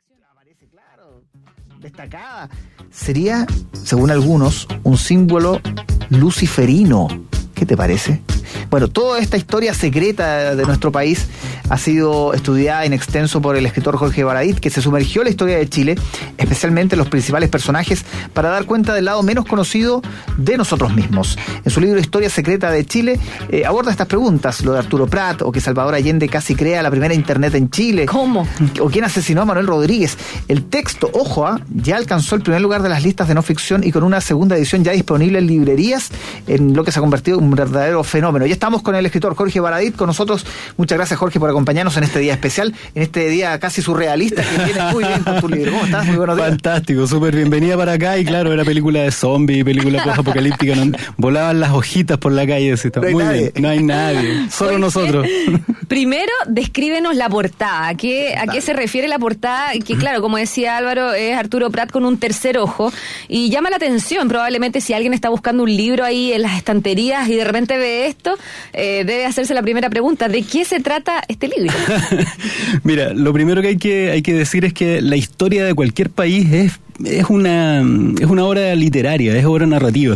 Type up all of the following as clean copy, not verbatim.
Aparece, claro, destacada. Sería, según algunos, un símbolo luciferino. ¿Qué te parece? Bueno, toda esta historia secreta de nuestro país ha sido estudiada en extenso por el escritor Jorge Baradit, que se sumergió en la historia de Chile, especialmente en los principales personajes, para dar cuenta del lado menos conocido de nosotros mismos. En su libro Historia Secreta de Chile, aborda estas preguntas, lo de Arturo Prat, o que Salvador Allende casi crea la primera internet en Chile. ¿Cómo? O quién asesinó a Manuel Rodríguez. El texto, ojo, ya alcanzó el primer lugar de las listas de no ficción y con una segunda edición ya disponible en librerías, en lo que se ha convertido en un verdadero fenómeno. Ya estamos con el escritor Jorge Baradit con nosotros. Muchas gracias, Jorge, por acompañarnos en este día especial, en este día casi surrealista que viene muy bien con tu libro. ¿Cómo estás? Muy buenos días. Fantástico, súper bienvenida para acá. Y claro, era película de zombies, película post-apocalíptica, ¿no? Volaban las hojitas por la calle. No hay muy nadie. Bien, no hay nadie, solo nosotros. Primero, descríbenos la portada. ¿A qué se refiere la portada? Que claro, como decía Álvaro, es Arturo Prat con un tercer ojo. Y llama la atención, probablemente si alguien está buscando un libro ahí en las estanterías y de repente ve esto, debe hacerse la primera pregunta: ¿de qué se trata este libro? Mira, lo primero que hay que decir es que la historia de cualquier país es una obra literaria, es obra narrativa.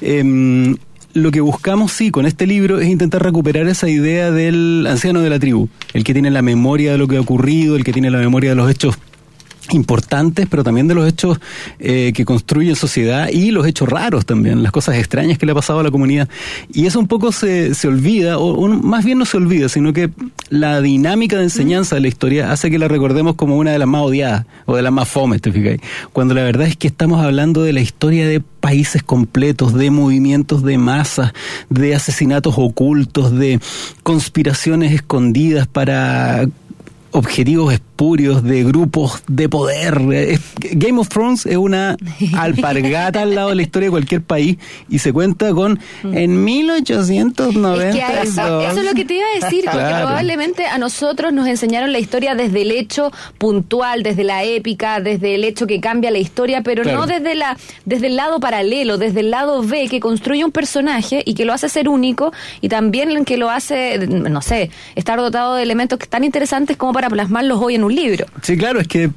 Lo que buscamos, sí, con este libro es intentar recuperar esa idea del anciano de la tribu, el que tiene la memoria de lo que ha ocurrido, el que tiene la memoria de los hechos importantes, pero también de los hechos que construyen sociedad y los hechos raros también, las cosas extrañas que le ha pasado a la comunidad. Y eso un poco se olvida, o más bien no se olvida, sino que la dinámica de enseñanza de la historia hace que la recordemos como una de las más odiadas o de las más fomes, ¿te fijas? Cuando la verdad es que estamos hablando de la historia de países completos, de movimientos de masas, de asesinatos ocultos, de conspiraciones escondidas para objetivos espurios, de grupos de poder. Game of Thrones es una alpargata al lado de la historia de cualquier país y se cuenta con en 1890. Es que eso es lo que te iba a decir, Claro. porque probablemente a nosotros nos enseñaron la historia desde el hecho puntual, desde la épica, desde el hecho que cambia la historia, pero Claro. no desde el lado paralelo, desde el lado B, que construye un personaje y que lo hace ser único, y también que lo hace, no sé, estar dotado de elementos que tan interesantes como para plasmarlos hoy en un libro. Sí, claro, es que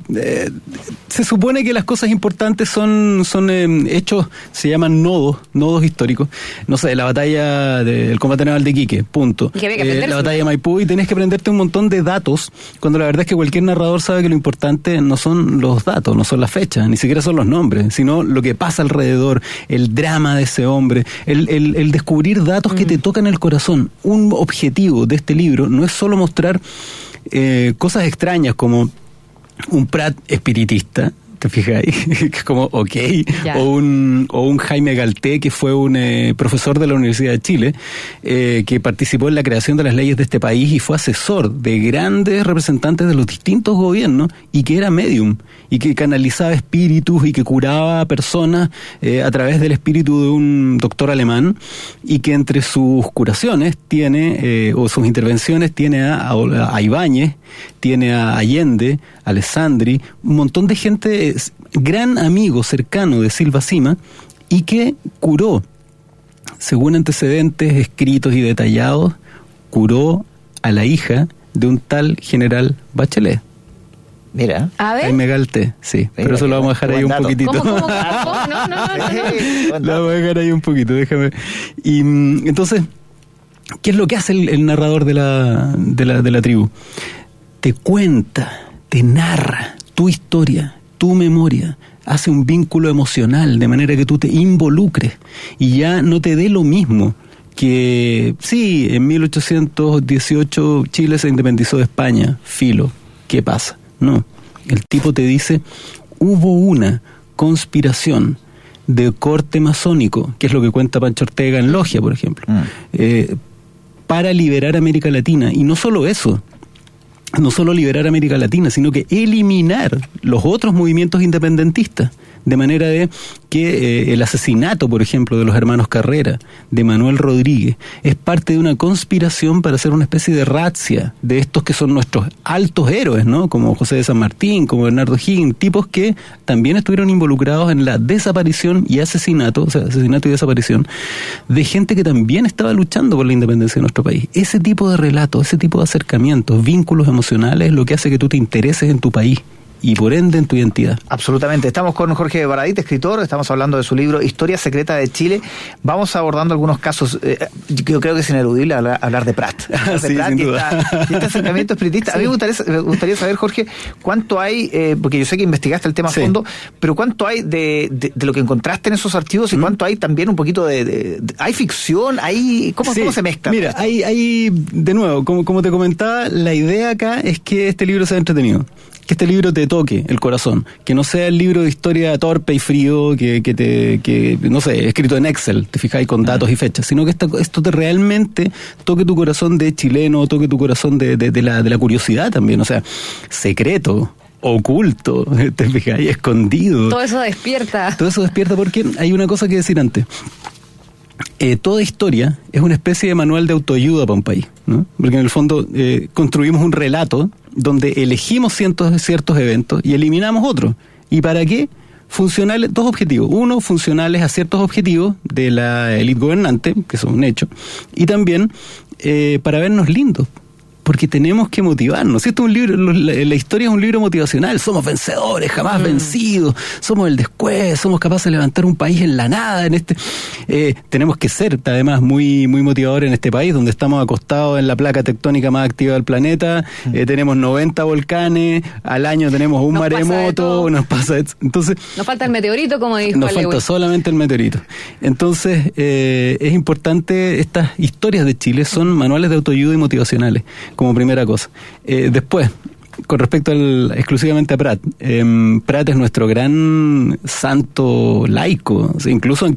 se supone que las cosas importantes son hechos, se llaman nodos históricos. No sé, la batalla del combate naval de Iquique, punto. Y que había que aprenderse. La batalla de Maipú, y tenés que aprenderte un montón de datos, cuando la verdad es que cualquier narrador sabe que lo importante no son los datos, no son las fechas, ni siquiera son los nombres, sino lo que pasa alrededor, el drama de ese hombre, el descubrir datos que te tocan el corazón. Un objetivo de este libro no es solo mostrar cosas extrañas como un Prat espiritista, ¿te fijas ahí? Que es como, ok, Ya. o un Jaime Galté, que fue un profesor de la Universidad de Chile, que participó en la creación de las leyes de este país y fue asesor de grandes representantes de los distintos gobiernos, y que era medium, y que canalizaba espíritus y que curaba a personas a través del espíritu de un doctor alemán, y que entre sus curaciones tiene, o sus intervenciones, tiene a Ibáñez, tiene a Allende, a Alessandri, un montón de gente, gran amigo cercano de Silva Sima, y que curó, según antecedentes escritos y detallados, curó a la hija de un tal general Bachelet. Mira. A ver. Jaime Galté, sí, pero eso lo vamos a dejar ahí un Buen dato. poquitito. ¿Cómo? No. Lo vamos a dejar ahí un poquito, déjame. Y entonces, ¿qué es lo que hace el narrador de la tribu? Te cuenta, te narra tu historia, tu memoria, hace un vínculo emocional de manera que tú te involucres y ya no te dé lo mismo que, sí, en 1818 Chile se independizó de España, filo, ¿qué pasa? No, el tipo te dice, hubo una conspiración de corte masónico, que es lo que cuenta Pancho Ortega en Logia, por ejemplo, para liberar América Latina. Y no solo eso, no solo liberar América Latina, sino que eliminar los otros movimientos independentistas, de manera de que el asesinato, por ejemplo, de los hermanos Carrera, de Manuel Rodríguez, es parte de una conspiración para hacer una especie de razzia de estos que son nuestros altos héroes, ¿no? Como José de San Martín, como Bernardo Higgins, tipos que también estuvieron involucrados en la desaparición y asesinato, o sea, asesinato y desaparición, de gente que también estaba luchando por la independencia de nuestro país. Ese tipo de relatos, ese tipo de acercamientos, vínculos emocionales, es lo que hace que tú te intereses en tu país y por ende en tu identidad. Absolutamente. Estamos con Jorge Baradit, escritor, estamos hablando de su libro Historia Secreta de Chile. Vamos abordando algunos casos. Yo creo que es ineludible hablar de Prat. Sí, Prat sin duda. Y este acercamiento espiritista. Sí. A mí me gustaría saber, Jorge, cuánto hay, porque yo sé que investigaste el tema a fondo, pero cuánto hay de lo que encontraste en esos archivos y cuánto hay también un poquito ¿hay ficción? ¿Cómo se mezcla? Mira, hay de nuevo, como te comentaba, la idea acá es que este libro sea entretenido, que este libro te toque el corazón, que no sea el libro de historia torpe y frío que no sé, escrito en Excel, te fijáis con datos y fechas, sino que esto te realmente toque tu corazón de chileno, toque tu corazón de la curiosidad también, o sea, secreto, oculto, te fijáis, escondido. Todo eso despierta porque hay una cosa que decir antes. Toda historia es una especie de manual de autoayuda para un país, ¿no? Porque en el fondo construimos un relato donde elegimos ciertos eventos y eliminamos otros. ¿Y para qué? Funcionales, dos objetivos. Uno, funcionales a ciertos objetivos de la élite gobernante, que son un hecho, y también para vernos lindos. Porque tenemos que motivarnos. Esto es un libro, la historia es un libro motivacional. Somos vencedores, jamás vencidos. Somos el después, somos capaces de levantar un país en la nada. Tenemos que ser, además, muy, muy motivadores en este país, donde estamos acostados en la placa tectónica más activa del planeta. Tenemos 90 volcanes, al año tenemos un maremoto. Entonces, nos falta el meteorito, como dijo Nos falta solamente el meteorito. Entonces, es importante, estas historias de Chile son manuales de autoayuda y motivacionales, como primera cosa. Después, con respecto exclusivamente a Prat, Prat es nuestro gran santo laico. O sea, incluso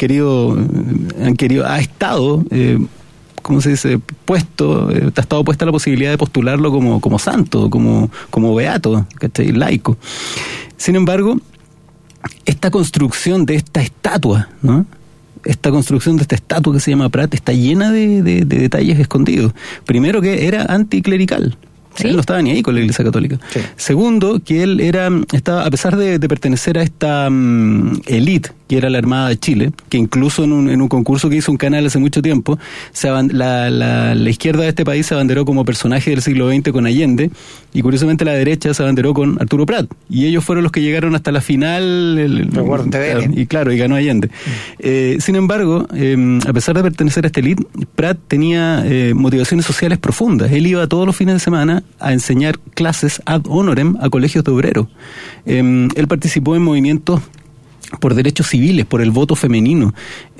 ha estado, ¿cómo se dice? Ha estado puesta la posibilidad de postularlo como santo, como beato, ¿cachai? Laico. Sin embargo, esta construcción de esta estatua, ¿no? Esta construcción de esta estatua que se llama Prat está llena de detalles escondidos. Primero, que era anticlerical. ¿Sí? Él no estaba ni ahí con la Iglesia Católica. Sí. Segundo, que él estaba, a pesar de pertenecer a esta élite, que era la Armada de Chile, que incluso en un concurso que hizo un canal hace mucho tiempo, la izquierda de este país se abanderó como personaje del siglo XX con Allende, y curiosamente la derecha se abanderó con Arturo Prat, y ellos fueron los que llegaron hasta la final, y ganó Allende. Sin embargo, a pesar de pertenecer a esta élite, Prat tenía motivaciones sociales profundas. Él iba todos los fines de semana a enseñar clases ad honorem a colegios de obreros. Él participó en movimientos por derechos civiles, por el voto femenino.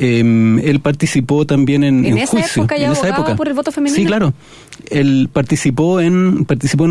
Él participó también en juicios. ¿En esa época por el voto femenino? Sí, claro. Él participó en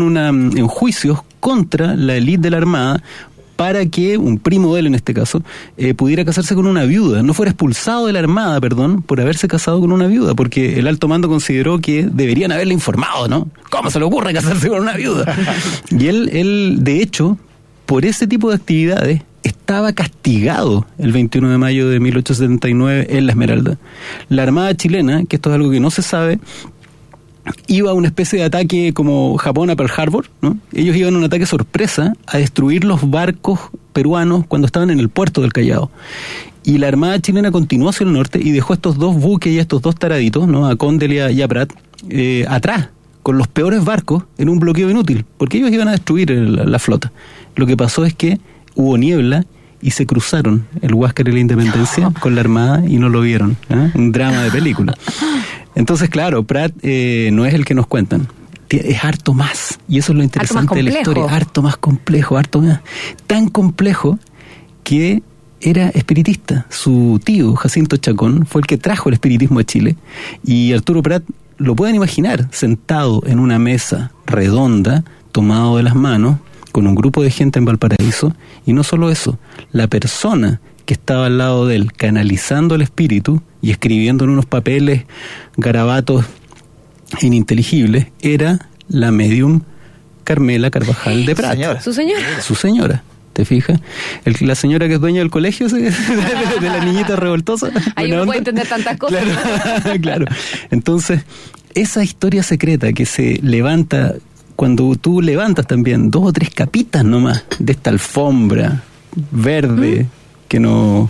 juicios contra la élite de la Armada para que un primo de él, en este caso, pudiera casarse con una viuda, no fuera expulsado de la Armada, por haberse casado con una viuda, porque el alto mando consideró que deberían haberle informado, ¿no? ¿Cómo se le ocurre casarse con una viuda? Y él, de hecho, por ese tipo de actividades, estaba castigado el 21 de mayo de 1879 en La Esmeralda. La Armada chilena, que esto es algo que no se sabe, iba a una especie de ataque como Japón a Pearl Harbor, ¿no? Ellos iban a un ataque sorpresa a destruir los barcos peruanos cuando estaban en el puerto del Callao. Y la Armada chilena continuó hacia el norte y dejó estos dos buques y estos dos taraditos, ¿no? A Condell y a Prat, atrás, con los peores barcos en un bloqueo inútil, porque ellos iban a destruir la flota. Lo que pasó es que hubo niebla y se cruzaron el Huáscar y la Independencia con la Armada y no lo vieron, ¿eh? Un drama de película. Entonces, claro, Prat no es el que nos cuentan, es harto más, y eso es lo interesante de la historia, harto más complejo, tan complejo que era espiritista. Su tío, Jacinto Chacón, fue el que trajo el espiritismo a Chile, y Arturo Prat, lo pueden imaginar, sentado en una mesa redonda, tomado de las manos, con un grupo de gente en Valparaíso, y no solo eso, la persona que estaba al lado de él, canalizando el espíritu y escribiendo en unos papeles garabatos ininteligibles, era la médium Carmela Carvajal de Prat. Su señora. ¿Te fijas? La señora que es dueña del colegio, de la niñita revoltosa. Ahí uno puede entender tantas cosas. Claro. Entonces, esa historia secreta que se levanta cuando tú levantas también 2 o 3 capitas nomás de esta alfombra verde que nos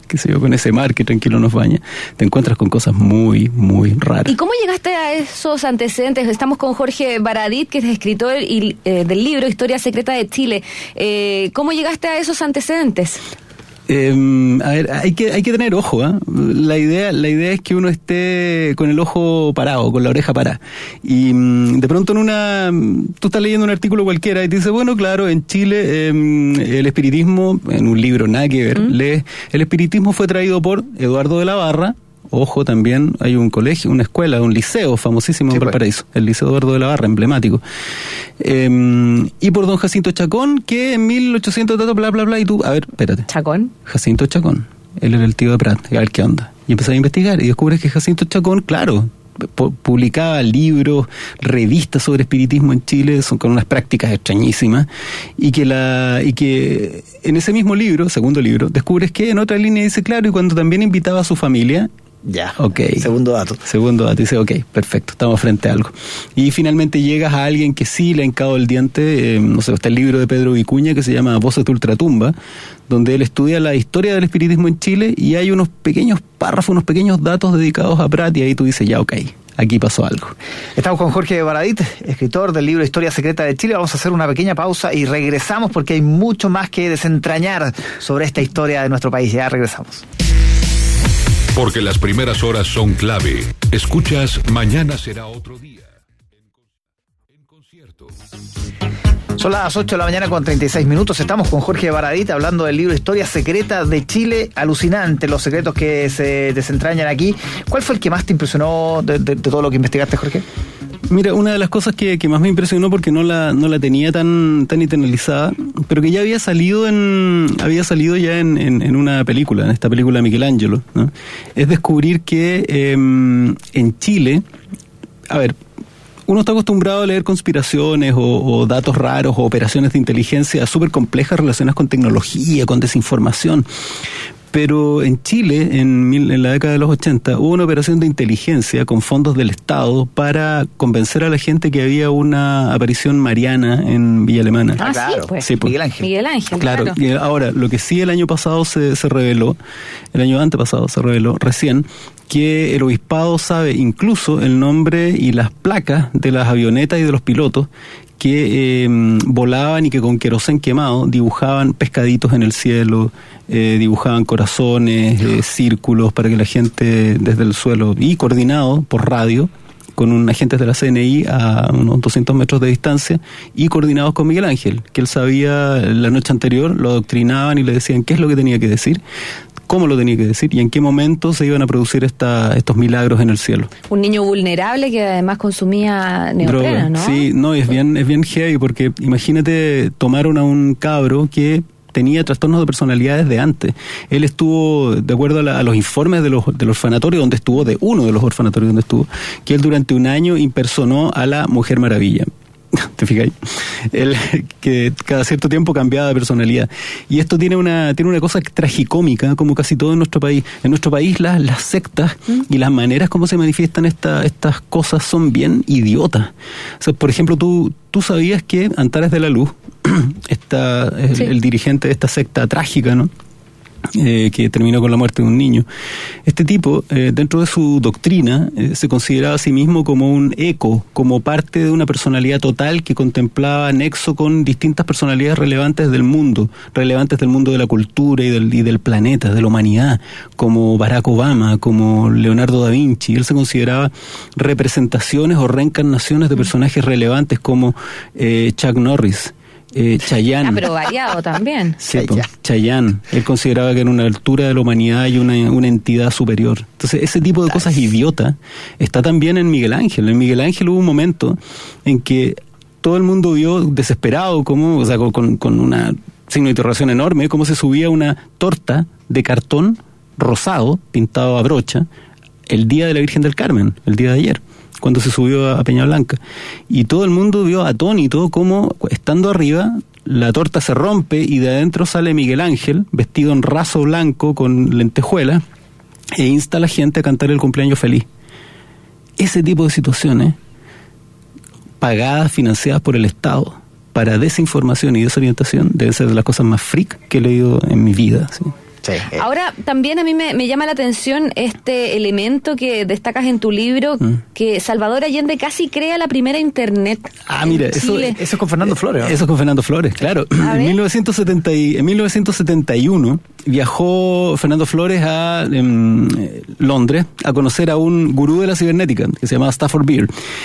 qué sé yo, con ese mar que tranquilo nos baña, te encuentras con cosas muy, muy raras. ¿Y cómo llegaste a esos antecedentes? Estamos con Jorge Baradit, que es escritor del libro Historia Secreta de Chile. ¿Cómo llegaste a esos antecedentes? A ver, hay que tener ojo, ¿eh? La idea es que uno esté con el ojo parado, con la oreja parada. Y de pronto tú estás leyendo un artículo cualquiera y te dice, bueno, claro, en Chile el espiritismo, en un libro nada que ver, el espiritismo fue traído por Eduardo de la Barra. Ojo, también hay un colegio, una escuela, un liceo famosísimo en Valparaíso, el Liceo Eduardo de la Barra, emblemático. Y por don Jacinto Chacón, que en 1800, bla, bla, bla, y tú, a ver, espérate. ¿Chacón? Jacinto Chacón, él era el tío de Prat, a ver qué onda. Y empecé a investigar y descubres que Jacinto Chacón, claro, publicaba libros, revistas sobre espiritismo en Chile, son con unas prácticas extrañísimas, y que en ese mismo libro, segundo libro, descubres que en otra línea dice, claro, y cuando también invitaba a su familia. Ya, okay. Segundo dato, dice, ok, perfecto, estamos frente a algo. Y finalmente llegas a alguien que sí le ha hincado el diente, no sé, está el libro de Pedro Vicuña que se llama Voces de Ultratumba, donde él estudia la historia del espiritismo en Chile y hay unos pequeños párrafos, unos pequeños datos dedicados a Prat y ahí tú dices, ya, ok, aquí pasó algo. Estamos con Jorge Baradit, escritor del libro Historia Secreta de Chile. Vamos a hacer una pequeña pausa y regresamos porque hay mucho más que desentrañar sobre esta historia de nuestro país. Ya regresamos. Porque las primeras horas son clave. Escuchas Mañana será otro día. En concierto. Son las 8 de la mañana con 36 minutos. Estamos con Jorge Baradit hablando del libro Historia Secreta de Chile. Alucinante los secretos que se desentrañan aquí. ¿Cuál fue el que más te impresionó de todo lo que investigaste, Jorge? Mira, una de las cosas que más me impresionó porque no la tenía tan internalizada, pero que ya había salido ya en una película, en esta película de Michelangelo, ¿no? Es descubrir que en Chile, a ver, uno está acostumbrado a leer conspiraciones o datos raros o operaciones de inteligencia súper complejas relacionadas con tecnología, con desinformación. Pero en Chile, en la década de los 80, hubo una operación de inteligencia con fondos del Estado para convencer a la gente que había una aparición mariana en Villa Alemana. Ah, claro. Sí, pues. Miguel Ángel. Claro. Y ahora, lo que sí el año pasado se reveló, el año antepasado se reveló recién, que el obispado sabe incluso el nombre y las placas de las avionetas y de los pilotos que volaban y que con querosén quemado dibujaban pescaditos en el cielo, dibujaban corazones, círculos para que la gente desde el suelo, y coordinado por radio con agentes de la CNI a unos 200 metros de distancia y coordinados con Miguel Ángel, que él sabía la noche anterior, lo adoctrinaban y le decían qué es lo que tenía que decir, cómo lo tenía que decir y en qué momento se iban a producir estos milagros en el cielo. Un niño vulnerable que además consumía neopreno, ¿no? Sí, no, es bien heavy porque imagínate tomar a un cabro que tenía trastornos de personalidad desde antes. Él estuvo, de acuerdo a los informes del orfanatorio donde estuvo, de uno de los orfanatorios donde estuvo, que él durante un año impersonó a la Mujer Maravilla. ¿Te fijas? Él, que cada cierto tiempo cambiaba de personalidad. Y esto tiene una cosa tragicómica, como casi todo en nuestro país. En nuestro país las sectas y las maneras como se manifiestan estas cosas son bien idiotas. O sea, por ejemplo, tú sabías que Antares de la Luz, el dirigente de esta secta trágica, ¿no? Que terminó con la muerte de un niño. Este tipo, dentro de su doctrina, se consideraba a sí mismo como un eco, como parte de una personalidad total que contemplaba nexo con distintas personalidades relevantes del mundo de la cultura y del planeta, de la humanidad, como Barack Obama, como Leonardo da Vinci. Él se consideraba representaciones o reencarnaciones de personajes relevantes como Chuck Norris, Chayanne. Pero variado también. Sí, Chayanne. Él consideraba que era una altura de la humanidad y una entidad superior. Entonces, ese tipo de cosas idiotas está también en Miguel Ángel. En Miguel Ángel hubo un momento en que todo el mundo vio desesperado, como, o sea, con una signo de interrogación enorme, cómo se subía una torta de cartón rosado, pintado a brocha, el día de la Virgen del Carmen, el día de ayer, cuando se subió a Peña Blanca. Y todo el mundo vio atónito cómo, estando arriba, la torta se rompe y de adentro sale Miguel Ángel, vestido en raso blanco con lentejuelas, e insta a la gente a cantar el cumpleaños feliz. Ese tipo de situaciones, pagadas, financiadas por el Estado, para desinformación y desorientación, deben ser de las cosas más freak que he leído en mi vida, ¿sí? Sí. Ahora, también a mí me llama la atención este elemento que destacas en tu libro, que Salvador Allende casi crea la primera internet. Mira, eso es con Fernando Flores, ¿no? Eso es con Fernando Flores, claro. En 1971 viajó Fernando Flores a Londres a conocer a un gurú de la cibernética que se llamaba Stafford Beer.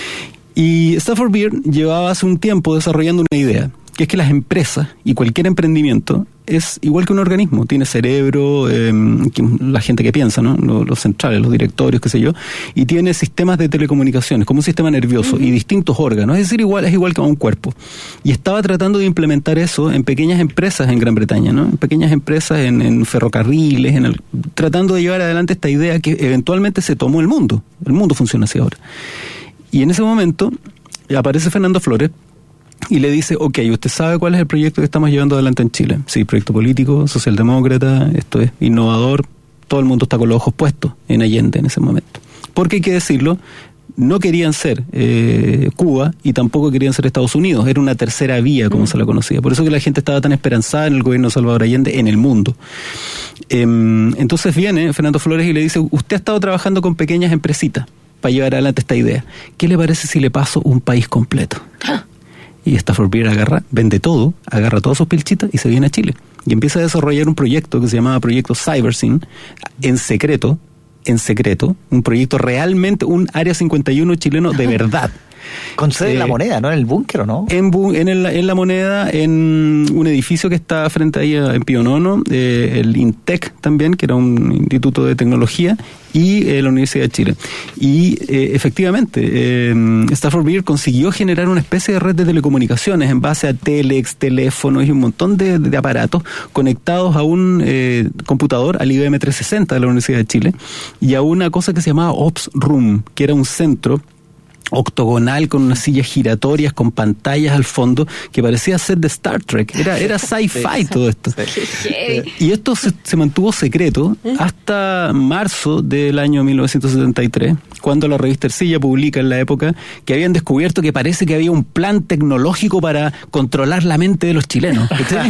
Y Stafford Beer llevaba hace un tiempo desarrollando una idea, que es que las empresas y cualquier emprendimiento es igual que un organismo, tiene cerebro, la gente que piensa, ¿no? Los centrales, los directorios, qué sé yo, y tiene sistemas de telecomunicaciones, como un sistema nervioso y distintos órganos, es decir, es igual que un cuerpo. Y estaba tratando de implementar eso en pequeñas empresas en Gran Bretaña, ¿no? En pequeñas empresas, en ferrocarriles, tratando de llevar adelante esta idea que eventualmente se tomó el mundo funciona así ahora. Y en ese momento aparece Fernando Flores y le dice, ok, ¿usted sabe cuál es el proyecto que estamos llevando adelante en Chile? Sí, proyecto político, socialdemócrata, esto es innovador, todo el mundo está con los ojos puestos en Allende en ese momento. Porque hay que decirlo, no querían ser Cuba y tampoco querían ser Estados Unidos, era una tercera vía como se la conocía, por eso que la gente estaba tan esperanzada en el gobierno de Salvador Allende en el mundo. Entonces viene Fernando Flores y le dice, usted ha estado trabajando con pequeñas empresitas para llevar adelante esta idea, ¿qué le parece si le paso un país completo? Y Stafford Beer vende todo, agarra todas sus pilchitas y se viene a Chile. Y empieza a desarrollar un proyecto que se llamaba Proyecto CyberSyn, en secreto, un proyecto realmente, un Área 51 chileno de verdad. Con sede en La Moneda, ¿no? En el búnker, ¿o no? En La Moneda, en un edificio que está frente ahí en Pío Nono, el INTEC también, que era un instituto de tecnología, y la Universidad de Chile. Y efectivamente, Stafford Beer consiguió generar una especie de red de telecomunicaciones en base a telex, teléfonos y un montón de aparatos conectados a un computador, al IBM 360 de la Universidad de Chile, y a una cosa que se llamaba Ops Room, que era un centro octogonal con unas sillas giratorias con pantallas al fondo que parecía set de Star Trek, era sci-fi todo esto. Y esto se mantuvo secreto hasta marzo del año 1973, cuando la revista Ercilla publica en la época que habían descubierto que parece que había un plan tecnológico para controlar la mente de los chilenos.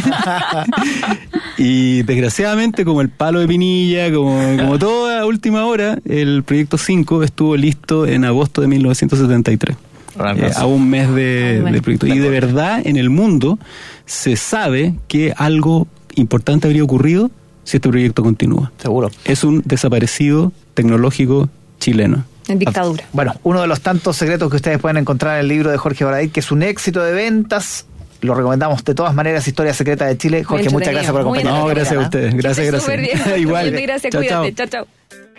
Y desgraciadamente, como el palo de Pinilla, como toda última hora, el proyecto 5 estuvo listo en agosto de 1973. A un mes de proyecto. Y de verdad, en el mundo se sabe que algo importante habría ocurrido si este proyecto continúa. Seguro. Es un desaparecido tecnológico chileno. En dictadura. Bueno, uno de los tantos secretos que ustedes pueden encontrar en el libro de Jorge Baradit, que es un éxito de ventas. Lo recomendamos de todas maneras, Historia Secreta de Chile. Jorge, muchas gracias por acompañarnos. No, gracias a ustedes. Gracias. Súper bien. Igual. Gracias, chao, cuídate. chao. Chao, chao.